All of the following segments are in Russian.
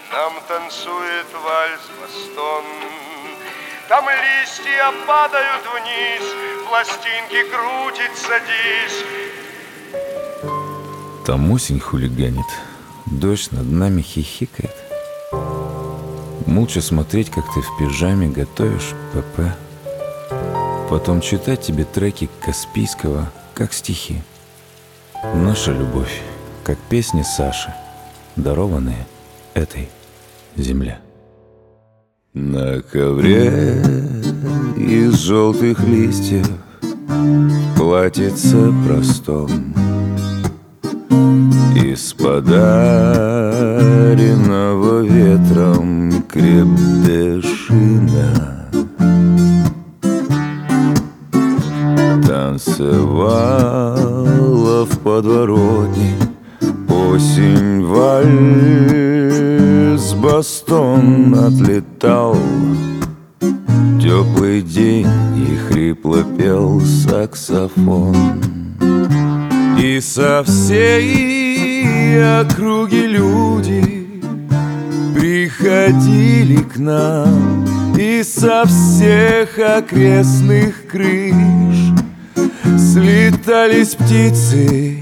нам танцует вальс-бастон. Там листья падают вниз, пластинки крутится диск. Там осень хулиганит, дождь над нами хихикает. Молча смотреть, как ты в пижаме готовишь ПП. Потом читать тебе треки Каспийского, как стихи. Наша любовь, как песни Саши, дарованные этой земле. На ковре из желтых листьев платьице простом, из подаренного ветром крепдышина танцевала в подворотне осень вальс-бастон. Отлетал теплый день и хрипло пел саксофон. И со всей округи люди приходили к нам, и со всех окрестных крыш слетались птицы,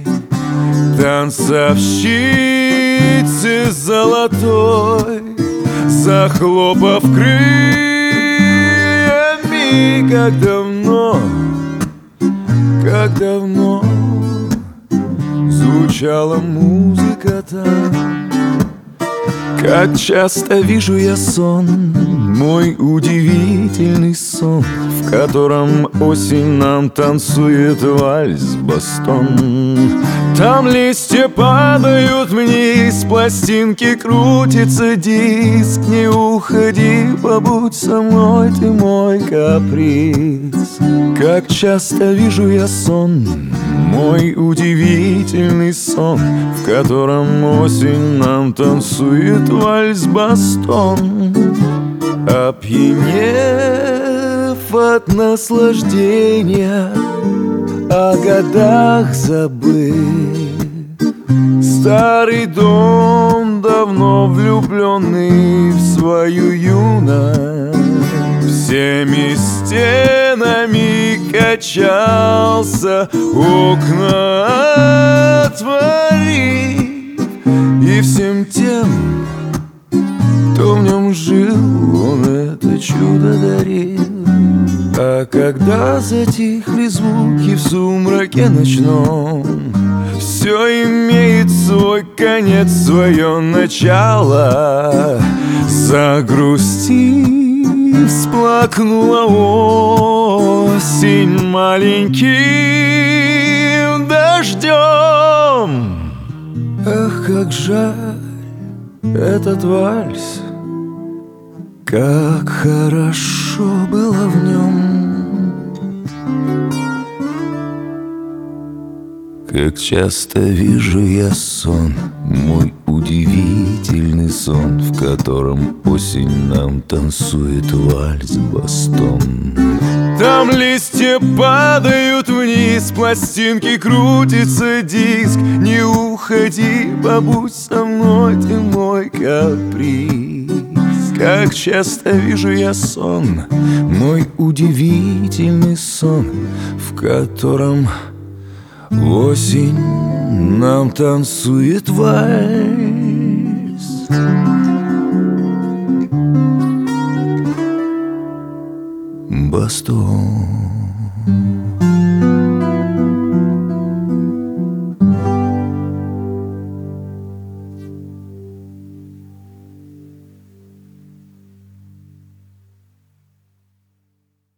танцовщицы золотой, захлопав крыльями, как давно звучала музыка там. Как часто вижу я сон, мой удивительный сон, в котором осень нам танцует вальс-бастон. Там листья падают вниз, пластинки крутится диск. Не уходи, побудь со мной, ты мой каприз. Как часто вижу я сон, мой удивительный сон, в котором осень нам танцует вальс-бастон. Опьянев от наслаждения, о годах забыв, старый дом, давно влюбленный в свою юность, всеми стенами качался, окна отворив, и всем тем, кто в нем жил, он это чудо дарил. А когда затихли звуки в сумраке ночном, все имеет свой конец, свое начало. Загрустив, всплакнула осень маленьким дождем. Ах, как жаль этот вальс, как хорошо было в нем. Как часто вижу я сон, мой удивительный сон, в котором осень нам танцует вальс-бастон. Там листья падают вниз, пластинки крутится диск. Не уходи, побудь со мной, ты мой каприз. Как часто вижу я сон, мой удивительный сон, в котором осень нам танцует вальс. Бастон.